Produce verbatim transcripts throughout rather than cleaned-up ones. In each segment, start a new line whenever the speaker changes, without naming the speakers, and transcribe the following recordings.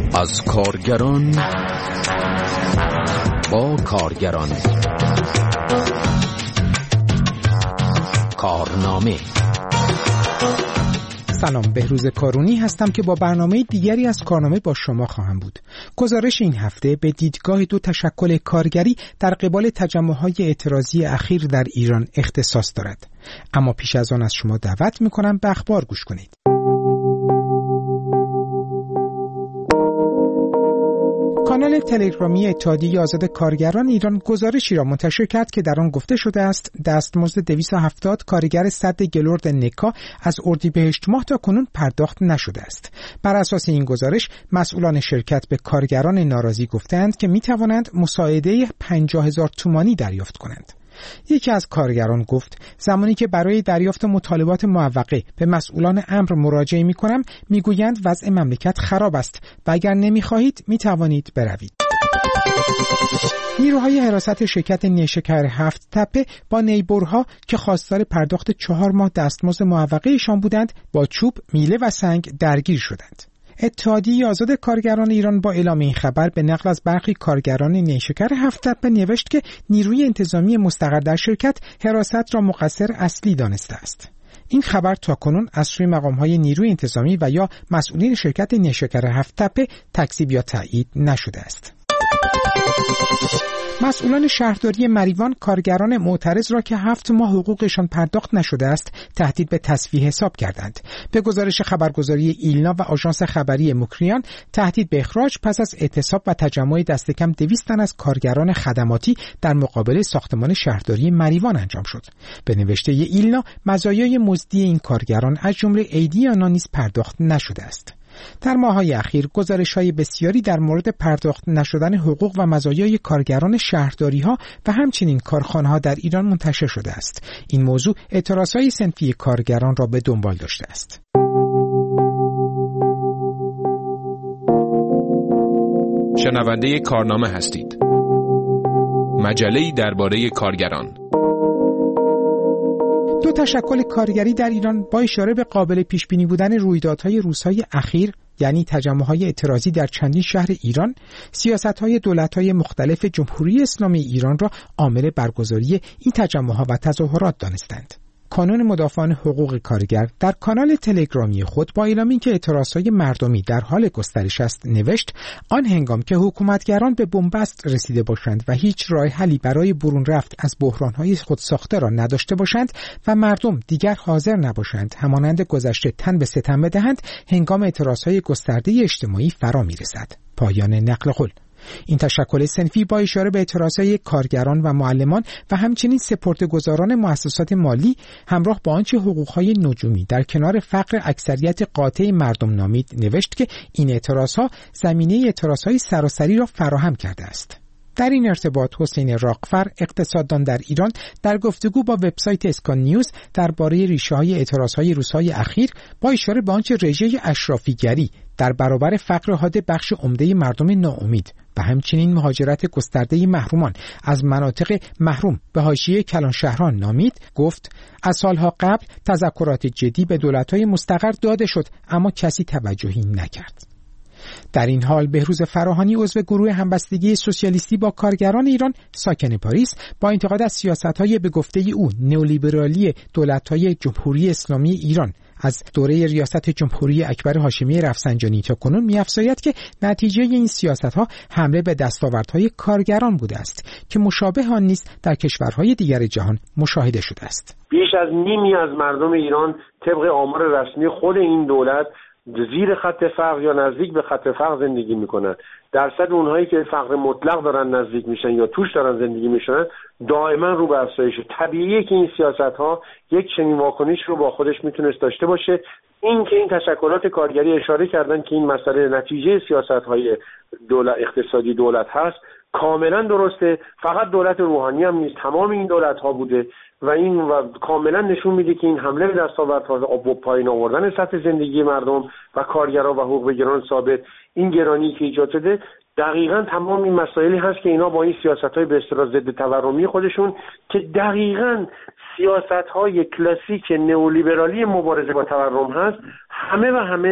از کارگران با کارگران. کارنامه.
سلام، بهروز کارونی هستم که با برنامه دیگری از کارنامه با شما خواهم بود. گزارش این هفته به دیدگاه دو تشکل کارگری در قبال تجمع‌های اعتراضی اخیر در ایران اختصاص دارد. اما پیش از آن از شما دعوت می‌کنم به اخبار گوش کنید. کانال تلگرامی اتحادیه آزاد کارگران ایران گزارشی را منتشر کرد که در آن گفته شده است دستمزد دویست و هفتاد کارگر سد گلورد نکا از اردیبهشت ماه تا کنون پرداخت نشده است. بر اساس این گزارش مسئولان شرکت به کارگران ناراضی گفتند که می توانند مساعده پنجاه هزار تومانی دریافت کنند. یکی از کارگران گفت زمانی که برای دریافت مطالبات معوقه به مسئولان امر مراجعه می کنم می گویند وضع مملکت خراب است و اگر نمی خواهید می توانید بروید. نیروهای حراست شرکت نیشکر هفت تپه با نیبرها که خواستار پرداخت چهار ماه دستمزد معوقه‌شان بودند با چوب، میله و سنگ درگیر شدند. اتحادیه آزاد کارگران ایران با اعلام این خبر به نقل از برخی کارگران نیشکر هفت تپه نوشت که نیروی انتظامی مستقر در شرکت حراست را مقصر اصلی دانسته است. این خبر تاکنون از سوی مقام‌های نیروی انتظامی و یا مسئولین شرکت نیشکر هفت تپه تکذیب یا تایید نشده است. مسئولان شهرداری مریوان کارگران معترض را که هفت ماه حقوقشان پرداخت نشده است تهدید به تسویه حساب کردند. به گزارش خبرگزاری ایلنا و آژانس خبری مکریان تهدید به اخراج پس از اعتصاب و تجمع دست کم دویست تن از کارگران خدماتی در مقابل ساختمان شهرداری مریوان انجام شد. به نوشته ایلنا مزایای مزدی این کارگران از جمله عیدی آنها نیز پرداخت نشده است. در ماه‌های اخیر گزارش‌های بسیاری در مورد پرداخت نشدن حقوق و مزایای کارگران شهرداری‌ها و همچنین کارخانه‌ها در ایران منتشر شده است. این موضوع اعتراض‌های صنفی کارگران را به دنبال داشته است.
شنونده کارنامه هستید. مجله‌ای درباره کارگران.
دو تشکل کارگری در ایران با اشاره به قابل پیش بینی بودن رویدادهای روزهای اخیر، یعنی تجمع‌های اعتراضی در چندین شهر ایران، سیاست‌های دولت‌های مختلف جمهوری اسلامی ایران را عامل برگزاری این تجمع‌ها و تظاهرات دانستند. کانون مدافعان حقوق کارگر در کانال تلگرامی خود با اعلام اینکه اعتراضهای مردمی در حال گسترش است نوشت آن هنگام که حکومتگران به بنبست رسیده باشند و هیچ راه حلی برای برون رفت از بحران‌های خود ساخته را نداشته باشند و مردم دیگر حاضر نباشند همانند گذشته تن به ستم بدهند، هنگام اعتراضهای گسترده اجتماعی فرا می‌رسد. پایان نقل قول. این تشکل صنفی با اشاره به اعتراضهای کارگران و معلمان و همچنین سپرده‌گذاران مؤسسات مالی همراه با آنچه حقوق‌های نجومی در کنار فقر اکثریت قاطع مردم نامید نوشت که این اعتراضها زمینه اعتراضهای سراسری را فراهم کرده است. در این ارتباط حسین راقفر اقتصاددان در ایران در گفتگو با وبسایت اسکان نیوز درباره ریشه‌های اعتراضهای روزهای اخیر با اشاره به آنچه رژه اشرافیگری در برابر فقر حاد بخش عمده مردم ناامید و همچنین مهاجرت گسترده محرومان از مناطق محروم به حاشیه کلانشهران نامید گفت از سالها قبل تذکرات جدی به دولت‌های مستقر داده شد اما کسی توجهی نکرد. در این حال بهروز فراهانی عضو گروه همبستگی سوسیالیستی با کارگران ایران ساکن پاریس با انتقاد از سیاست‌های به گفته او نئولیبرالی دولت‌های جمهوری اسلامی ایران از دوره ریاست جمهوری اکبر هاشمی رفسنجانی تا کنون می‌افزاید که نتیجه این سیاست‌ها حمله به دستاوردهای کارگران بوده است که مشابه آن نیز در کشورهای دیگر جهان مشاهده شده است.
بیش از نیمی از مردم ایران طبق آمار رسمی خود این دولت زیر خط فقر یا نزدیک به خط فقر زندگی میکنن. درصد اونهایی که فقر مطلق دارن نزدیک میشن یا توش دارن زندگی میشن دائما رو به افزایش. طبیعیه که این سیاست ها یک چنین واکنش رو با خودش میتونست داشته باشه. این که این تشکلات کارگری اشاره کردن که این مسئله نتیجه سیاست های دولت اقتصادی دولت هست کاملا درسته. فقط دولت روحانی هم نیست، تمام این دولت ها بوده و این و کاملا نشون میده که این حمله به دستاوردها و پایین آوردن سطح زندگی مردم و کارگران و حقوق بگیران ثابت، این گرانی که ایجاد شده دقیقاً تمام این مسائلی هست که اینا با این سیاست‌های به اصطلاح ضد تورمی خودشون که دقیقاً سیاست‌های کلاسیک نئولیبرالی مبارزه با تورم هست، همه و همه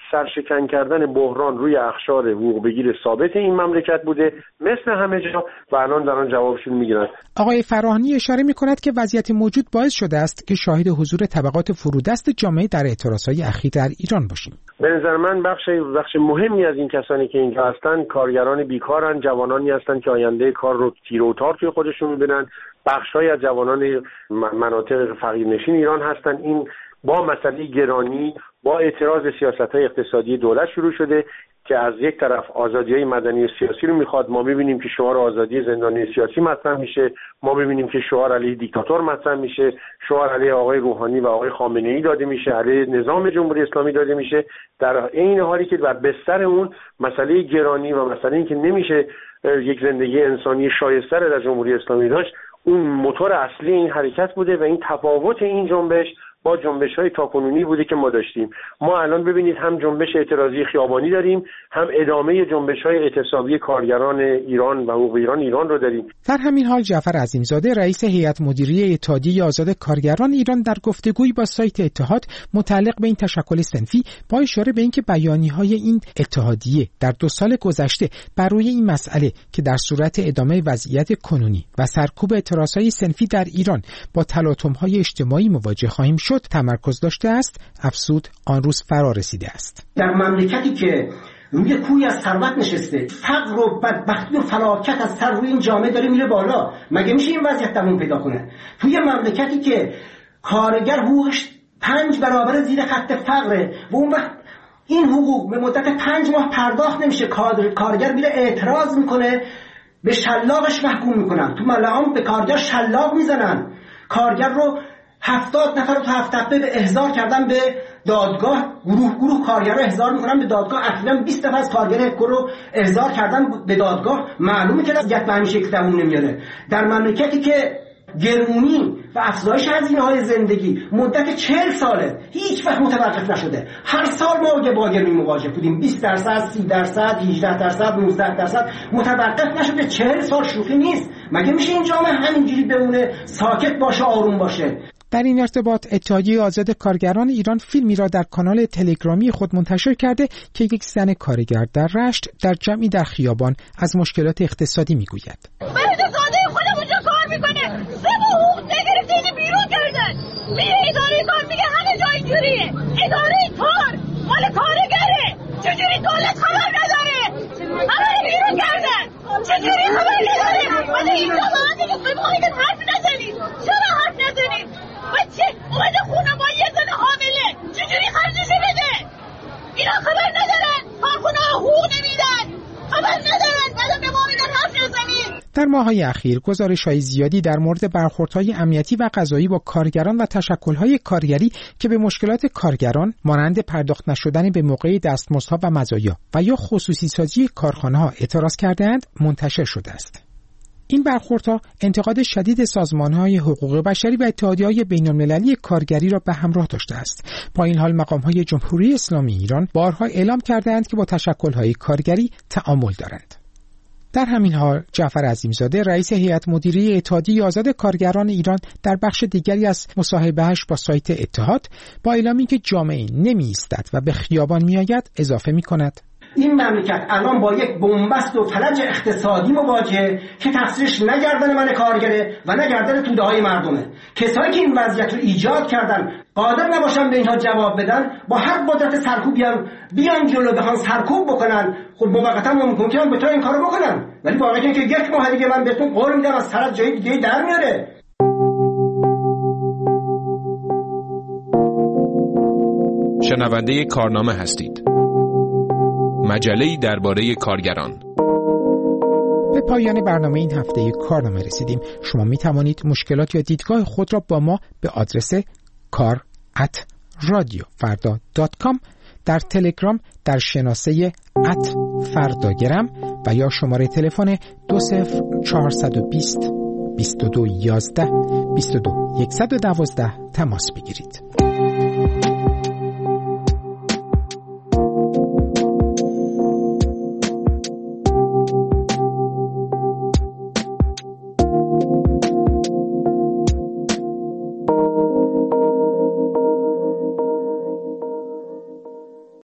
سرشکن کردن بحران روی اقشار حقوق بگیر ثابت این مملکت بوده مثل همه جا و الان دارن جوابشون میگیرن.
آقای فراهانی اشاره میکند که وضعیت موجود باعث شده است که شاهد حضور طبقات فرودست جامعه در اعتراضهای اخیر در ایران باشیم.
به نظر من بخش بخش مهمی از این کسانی که اینجا هستن کارگران بیکارن، جوانانی هستن که آینده کار رو تیر و تار توی خودشون می‌بینن. بخش‌هایی از جوانان مناطق فقیرنشین ایران هستن. این با مسئله گرانی، با اعتراض سیاست‌های اقتصادی دولت شروع شده که از یک طرف آزادی‌های مدنی و سیاسی رو میخواد. ما می‌بینیم که شعار آزادی زندانی سیاسی مطرح میشه، ما می‌بینیم که شعار علیه دیکتاتور مطرح میشه، شعار علیه آقای روحانی و آقای خامنه‌ای داده میشه، علیه نظام جمهوری اسلامی داده میشه، در عین حالی که بر بستر اون مسئله گرانی و مسئله این که نمیشه یک زندگی انسانی شایسته در جمهوری اسلامی داشت، اون موتور اصلی این حرکت بوده و این تفاوت این جنبش با جنبش‌های تاکنونی بوده که ما داشتیم. ما الان ببینید هم جنبش اعتراضی خیابانی داریم، هم ادامه جنبش‌های اعتصابی کارگران ایران و حقوق ایران ایران رو داریم.
در همین حال جعفر عظیمزاده رئیس هیئت مدیره اتحادیه آزاد کارگران ایران در گفتگویی با سایت اتحاد متعلق به این تشکل صنفی با اشاره به اینکه بیانیه‌های این اتحادیه در دو سال گذشته بر روی این مسئله که در صورت ادامه وضعیت کنونی و سرکوب اعتراضهای صنفی در ایران با تلاطم‌های اجتماعی مواجه خواهیم شد تمرکز داشته است، افزود آن روز فرا رسیده است.
در مملکتی که روی کوی از ثروت نشسته، فقر و بدبختی و فلاکت از سر روی این جامعه داره میره بالا، مگه میشه این وضعیت دوام پیدا کنه؟ توی مملکتی که کارگر حقوقش پنج برابر زیر خط فقره و اون وقت این حقوق به مدت پنج ماه پرداخت نمیشه، کارگر میره اعتراض میکنه، به شلاقش محکوم میکنن. تو ملعام به کارگر شلاق میزنن، کارگر رو هفتاد نفر رو تو هفت تپه به احضار کردن به دادگاه، گروه گروه کارگر رو احضار میکنن به دادگاه. اخیراً بیست نفر از کارگر هکو رو احضار کردن به دادگاه. معلومه که وضعیت به همین شکل دوام نمیاره. در مملکتی که گرونی و افزایش هزینه‌های زندگی مدت چهل ساله هیچ وقت متوقف نشده، هر سال ما با گرونی مواجه بودیم، بیست درصد، سی درصد، هجده درصد، نوزده درصد، متوقف نشده. چهل سال شوخی نیست. مگه میشه این جامعه همینجوری بمونه، ساکت باشه، آروم باشه؟
در این ارتباط اتحادیه آزاد کارگران ایران فیلمی را در کانال تلگرامی خود منتشر کرده که یک زن کارگر در رشت در جمعی در خیابان از مشکلات اقتصادی میگوید.
برده‌زاده خودم اونجا کار میکنه، سه ماه حقوق نگرفته، اینو بیرون کردن. میگه اداره کار، میگه همه جا اینجوریه. اداره کار مال کارگره، چجوری دولت خبر نداره؟ همه رو بیرون کردن، چجوری خبر نداره؟ بعد اینجا باید دیگه سه ماه دیگه حرف نزنید. چرا حرف نزنید؟ بچه اومده خونه با یه زن حامله، چجوری خرجشو بده؟ اینا خبر ندارن، کارکنه ها حقوق نمیدن، خبر ندارن، بعد به ما میگن حرف نزنید.
در ماه‌های اخیر گزارش‌های زیادی در مورد برخوردهای امنیتی و قضایی با کارگران و تشکل‌های کارگری که به مشکلات کارگران مانند پرداخت نشدن به موقع دستمزدها و مزایا و یا خصوصی سازی کارخانه‌ها اعتراض کرده‌اند منتشر شده است. این برخوردها انتقاد شدید سازمان‌های حقوق بشری و اتحادیه‌های بین‌المللی کارگری را به همراه داشته است. با این حال مقام‌های جمهوری اسلامی ایران بارها اعلام کرده‌اند که با تشکل‌های کارگری تعامل دارند. در همین حال جعفر عظیمزاده رئیس هیئت مدیره اتحادیه آزاد کارگران ایران در بخش دیگری از مصاحبه‌اش با سایت اتحاد با اعلامی که جامعه نمی‌ایستد و به خیابان می‌آید اضافه می‌کند:
این مملکت الان با یک بنبست و فلج اقتصادی مواجهه که تقصیرش نه گردن من کارگره و نه گردن توده های مردمه. کسایی که این وضعیت رو ایجاد کردن قادر نباشن به اینها جواب بدن، با هر قدرت سرکوبی هم بیان جلو بخوان سرکوب بکنن، خب موقتا ممکنه بتونن این کارو بکنن، ولی واقعا اینکه یک ماه دیگه من بهتون قول میدم از طرف جای دیگه در میاره.
شنونده کارنامه هستید. مجله‌ای درباره کارگران.
به پایان برنامه این هفته کارنامه رسیدیم. شما می توانید مشکلات یا دیدگاه خود را با ما به آدرس کار ات رادیو فردا دات کام، در تلگرام در شناسه ات فرداگرم و یا شماره تلفن دو صفر چهارصد و بیست بیست و دو یازده بیست و دو یکصد و دوازده تماس بگیرید.